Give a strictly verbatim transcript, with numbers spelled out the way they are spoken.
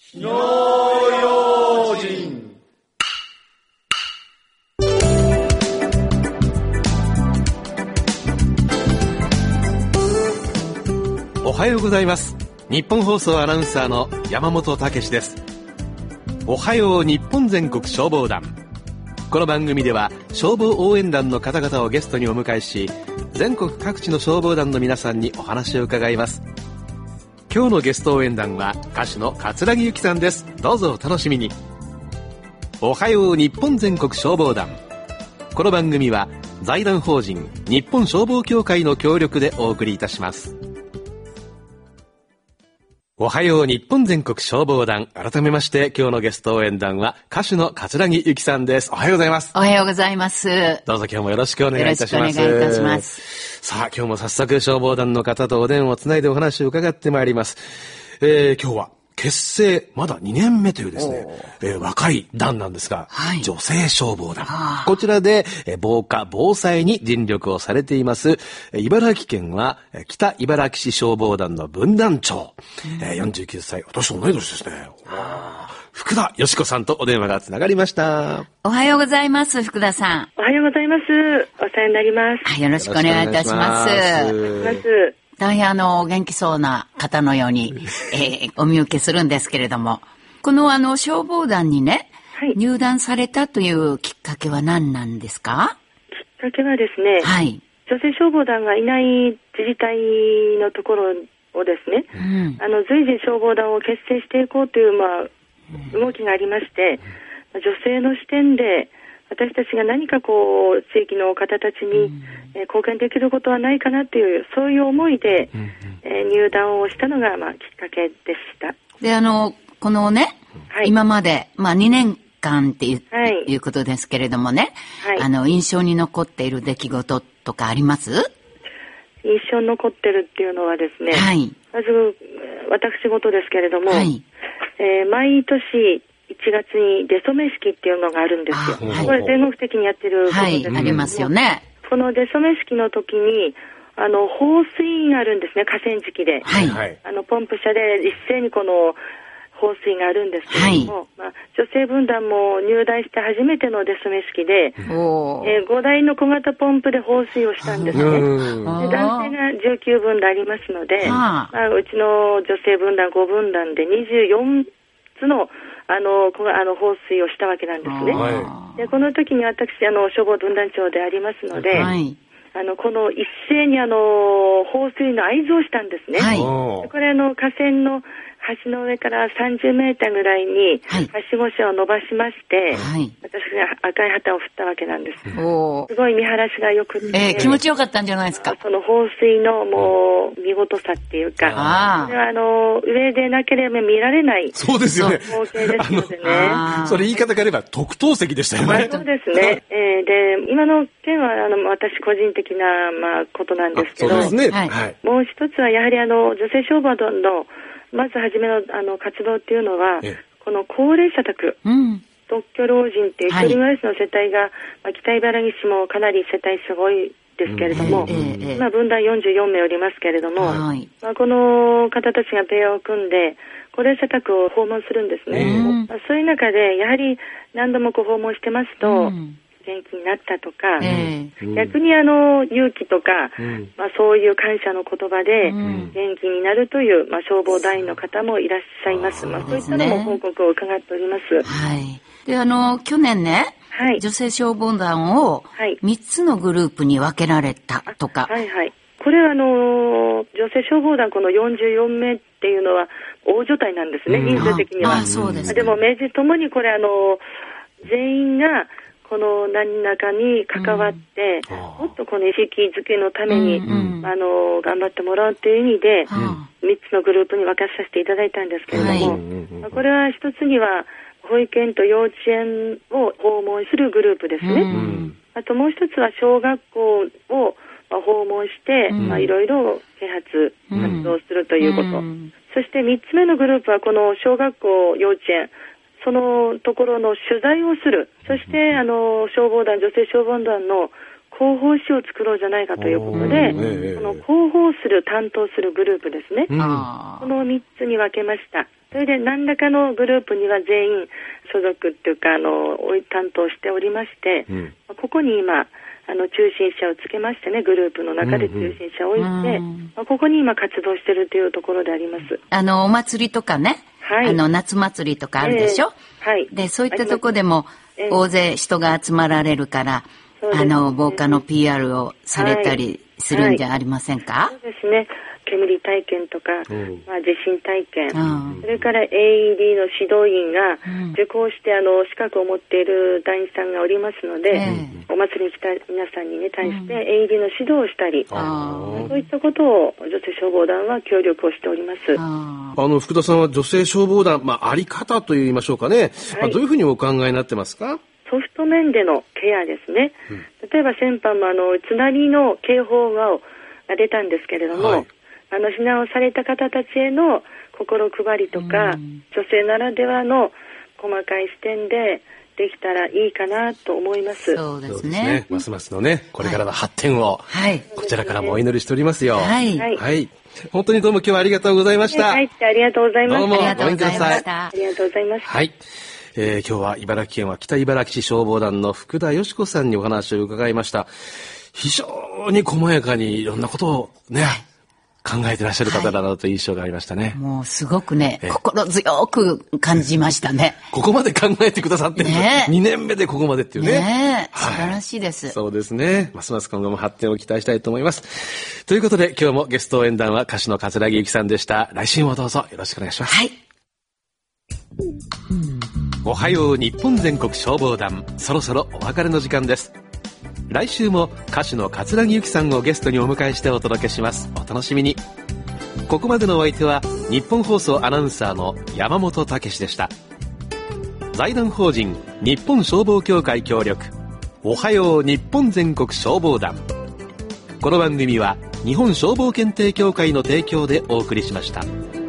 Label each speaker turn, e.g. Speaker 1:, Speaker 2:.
Speaker 1: 火の用心。
Speaker 2: おはようございます。日本放送アナウンサーの山本武史です。おはよう日本全国消防団。この番組では消防応援団の方々をゲストにお迎えし、全国各地の消防団の皆さんにお話を伺います。今日のゲスト応援団は歌手の桂木由紀さんです。どうぞお楽しみに。おはよう日本全国消防団。この番組は財団法人日本消防協会の協力でお送りいたします。おはよう日本全国消防団。改めまして今日のゲスト応援団は歌手の桂木由紀さんです。おはようございます。
Speaker 3: おはようございます。
Speaker 2: どうぞ今日もよろしくお願いいたします。
Speaker 3: よろしくお願いいたします。
Speaker 2: さあ今日も早速消防団の方とお電話をつないでお話を伺ってまいります。えー、今日は結成まだにねんめというですね、えー、若い団なんですが、はい、女性消防団。こちらで、えー、防火防災に尽力をされています、えー、茨城県は北茨城市消防団の分団長、うんえー、よんじゅうきゅうさい、私と同い年ですね。福田よし子さんとお電話がつながりました。
Speaker 3: おはようございます。福田さん。
Speaker 4: おはようございます。お世話になります。
Speaker 3: よろしくお願いいたします。大変あの元気そうな方のように、えー、お見受けするんですけれども、このあの消防団にね、はい、入団されたというきっかけは何なんですか？
Speaker 4: きっかけはですね、はい、女性消防団がいない自治体のところをですね、うん、あの随時消防団を結成していこうという、まあ、動きがありまして、女性の視点で私たちが何かこう地域の方たちに、うんえー、貢献できることはないかなというそういう思いで、うんうんえー、入団をしたのが、まあ、きっかけでした。
Speaker 3: であのこのね、はい、今まで、まあ、にねんかんっていう、はい、いうことですけれどもね、はい、あの印象に残っている出来事とかあります？
Speaker 4: 印象に残ってるっていうのはですね、はい、まず私事ですけれども、はいえー、毎年いちがつに出初め式っていうのがあるんですよ。これ全国的にやってることですけども、
Speaker 3: はい、ありますよね。
Speaker 4: この出初め式の時にあの放水があるんですね。河川敷で、はい、あのポンプ車で一斉にこの放水があるんですけれども、はいまあ、女性分団も入団して初めての出初め式で、えー、ごだいの小型ポンプで放水をしたんですね。で男性がじゅうきゅうぶん団ありますので、まあ、うちの女性分団ごぶん団でにじゅうよっつのあの、あの放水をしたわけなんですね。でこの時に私あの消防分団長でありますので、はい、あのこの一斉にあの放水の合図をしたんですね。はい、これあの河川の橋の上からさんじゅうメーターぐらいにはしご車を伸ばしまして、はい、私が赤い旗を振ったわけなんです。すごい見晴らしが良くて、
Speaker 3: えー、気持ちよかったんじゃないですか。
Speaker 4: その放水のもう見事さっていうか、あそれはあの上でなければ見られない
Speaker 2: そうですよね。
Speaker 4: 光景ですのでね。
Speaker 2: それ言い方があれば特等席でしたよね。
Speaker 4: そうですね。えー、で今の件はあの私個人的なまあことなんですけど、
Speaker 2: そうですね。はい、
Speaker 4: もう一つはやはりあの女性消防団のまず初めのあの活動っていうのは、この高齢者宅、うん、独居老人っていう一人暮らしの世帯が、はいまあ、北茨城市もかなり世帯すごいですけれども、うんえー、まあ、分団よんじゅうよんめいおりますけれども、はいまあ、この方たちがペアを組んで高齢者宅を訪問するんですね。うんまあ、そういう中でやはり何度もこう訪問してますと、うん元気になったとか、えー、逆にあの勇気とか、うんまあ、そういう感謝の言葉で元気になるという、まあ、消防団員の方もいらっしゃいます。まあ、そういったのも報告を伺っております。
Speaker 3: はい、であの去年ね、はい、女性消防団をみっつのグループに分けられたとか、
Speaker 4: はいはい、これはあの女性消防団このよんじゅうよんめいっていうのは大所帯なんですね、人数的には。
Speaker 3: ああそうですね、
Speaker 4: でも明治ともにこれあの全員がこの何らかに関わって、うん、もっとこの意識づけのために、うんうん、あの頑張ってもらうという意味で、うん、みっつのグループに分けさせていただいたんですけれども、はい、これは一つには保育園と幼稚園を訪問するグループですね、うん、あともう一つは小学校を訪問して、うんまあ、いろいろ啓発活動するということ、うん、そしてみっつめのグループはこの小学校幼稚園そのところの取材をする。そしてあの消防団女性消防団の広報誌を作ろうじゃないかということで、この広報する担当するグループですね、うん、このみっつに分けました。それで何らかのグループには全員所属っていうかあの担当しておりまして、うん、ここに今あの中心者をつけましてね、グループの中で中心者を置いて、うんうん、ここに今活動しているというところであります。あ
Speaker 3: のお祭りとかね、はい、あの夏祭りとかあるでしょ、えー、はい、でそういったところでも大勢人が集まられるから、えー、あの防火の ピーアール をされたりするんじゃありませんか？はいはい、
Speaker 4: そうですね、煙体験とか、うんまあ、地震体験、うん、それから エーイーディー の指導員が受講してあの資格を持っている団員さんがおりますので、うん、お祭りに来た皆さんに、ね、対して エーイーディー の指導をしたり、うん、そういったことを女性消防団は協力をしております。
Speaker 2: ああの福田さんは女性消防団、まあ、あり方といいましょうかね、はい、まあ、どういうふうにお考えになってますか？
Speaker 4: ソフト面でのケアですね、うん、例えば先般もあの津波の警報が出たんですけれども、はい、あの避難をされた方たちへの心配りとか、うん、女性ならではの細かい視点でできたらいいかなと思います。
Speaker 3: そうですね。
Speaker 2: ますますのね、これからの発展を、はい、こちらからもお祈りしておりますよ。はい。はい。本当にどうも今日はありがとうございました。
Speaker 4: はい、ありがとうございました。
Speaker 2: どうもごめんください。
Speaker 4: ありがとうございました。
Speaker 2: はい。えー、今日は茨城県は北茨城市消防団の福田よし子さんにお話を伺いました。非常に細やかにいろんなことをね、考えてらっしゃる方だなという印象がありましたね。はい、も
Speaker 3: うすごくね、心強く感じましたね。
Speaker 2: ここまで考えてくださってる、ね、にねんめでここまでっていうね。
Speaker 3: ね、はい、素晴らしいです。
Speaker 2: そうですね。ますます今後も発展を期待したいと思います。ということで今日もゲスト応援団は歌手の桂木由紀さんでした。来週もどうぞよろしくお願いします。はい。おはよう日本全国消防団、そろそろお別れの時間です。来週も歌手の桂木由紀さんをゲストにお迎えしてお届けします。お楽しみに。ここまでのお相手は日本放送アナウンサーの山本武史でした。財団法人日本消防協会協力、おはよう日本全国消防団。この番組は日本消防検定協会の提供でお送りしました。